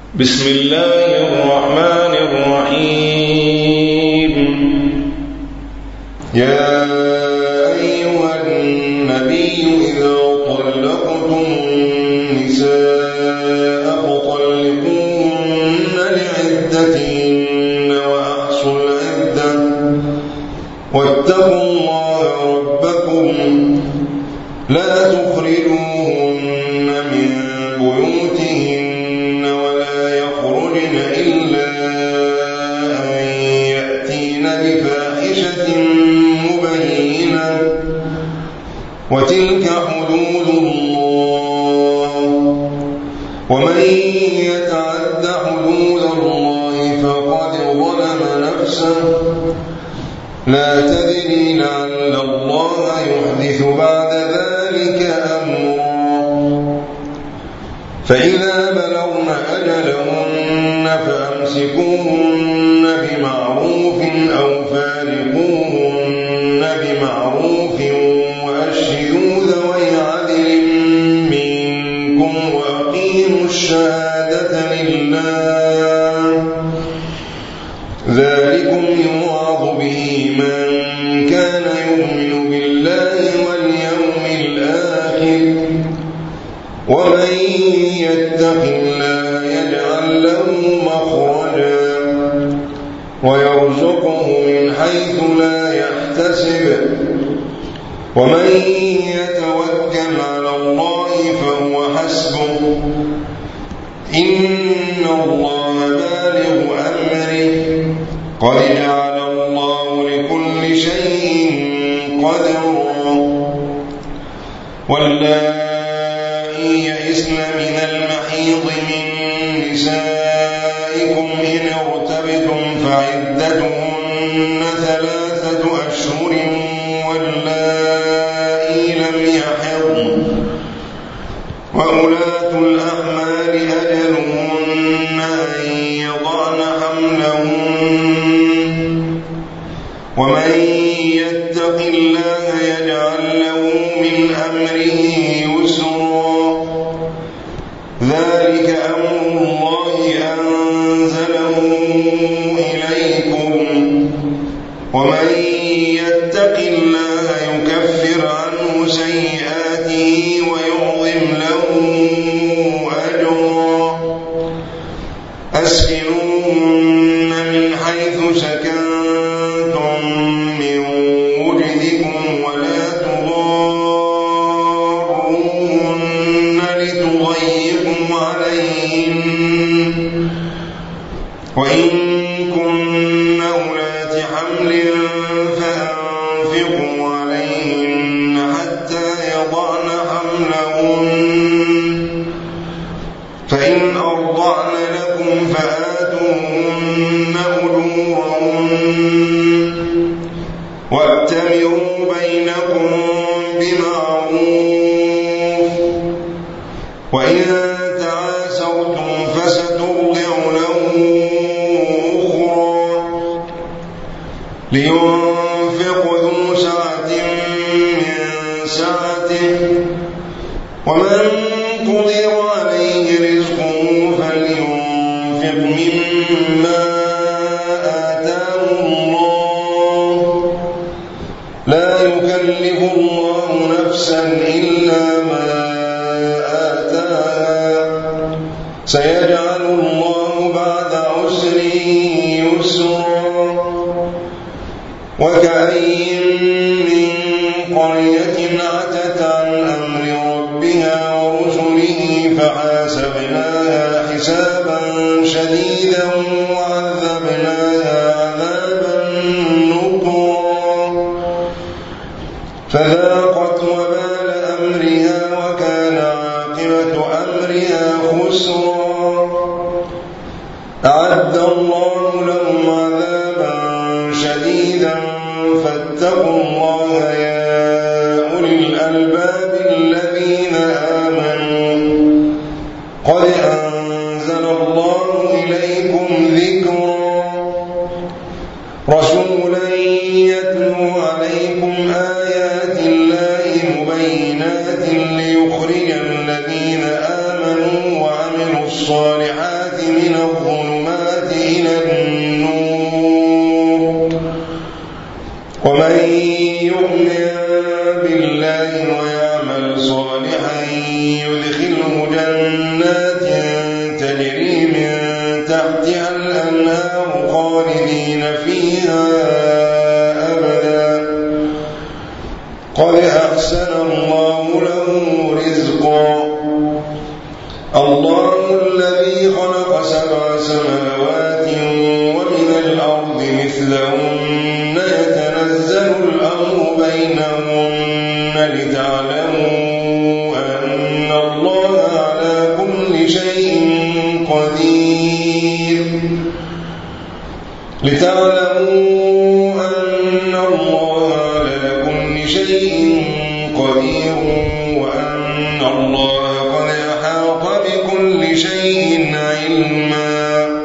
بسم الله الرحمن الرحيم. يا أيها النبي إذا طلقتم النساء فطلقوهن لعدتهن وأحصوا العدة واتقوا الله ربكم لا تخرجوهن من بيوتهن ولا يخرجن إلا أن يأتين بفاحشة مبينة وتلك حدود الله ومن يتعد حدود الله فقد ظلم نفسه لا تدري لعل الله يحدث بعد ذلك أمرا فإذا بلغن أجلهن فأمسكوهن بمعروف أو فارقوهن بمعروف وأشهدوا ذوي عدل منكم وأقيموا الشهادة لله ذلكم يوعظ به من كان يؤمن بالله واليوم الآخر ومن يتق الله يجعل له مخرجا ويرزقه من حيث لا يحتسب ومن يتوكل على الله فهو حسبه إن الله بالغ أمره قد جعل الله لكل شيء قدرا واللائي يئسن من المحيض من نسائكم إن ارتبتم فعدتهن 3 أشهر واللائي لم يحضن وأولاة الأحمال أجلهن أن يضعن حملهن ومن يتق الله يجعل له من أمره يسرا ذلك أمر الله أنزله إليكم ومن يتق الله يكفر عنه سيئاته ويعظم له أجرا أسكنوهن من حيث سكنتم من وجدكم ولا تضاروهن لتضيقوا عليهن وإن كن أولات حمل فأنفقوا عليهن حتى يضعن حملهن فإن أرضعن لكم فآتوهن أجورهن وأتمروا بينكم بمعروف وإن تعاسرتم فسترضع له أخرى لينفق ذو سعة من سعته ومن قدر عليه رزقه فلينفق مما آتاه الله لا يكلف الله نفسا إلا ما آتاها سيجعل الله بعد عسر يسرا وكأين من قرية عتت عن أمر ربها ورسله فحاسبناها حسابا شديدا وعذبناها عذابا نكرا فذاقت وبال أمرها وكان عاقبة أمرها خسرا أعد الله لهم عذابا شديدا فاتقوا الله يا أولي الألباب الذين آمنوا قد أنزل الله إليكم ذكرا رسولا يتلو عليكم آيات الله مبينات ليخرج الذين آمنوا وعملوا الصالحات الصالحات من الظلمات إلى النور ومن يؤمن بالله ويعمل صالحا يدخله جنات تجري من تحتها الأنهار خالدين فيها أبدا قد أحسن الله له رزقا الله الذي خلق 7 سماوات ومن الأرض مثلهن يتنزل الأمر بينهن لتعلموا أن الله على كل شيء قدير وأن الله قد أحاط بكل شيء علما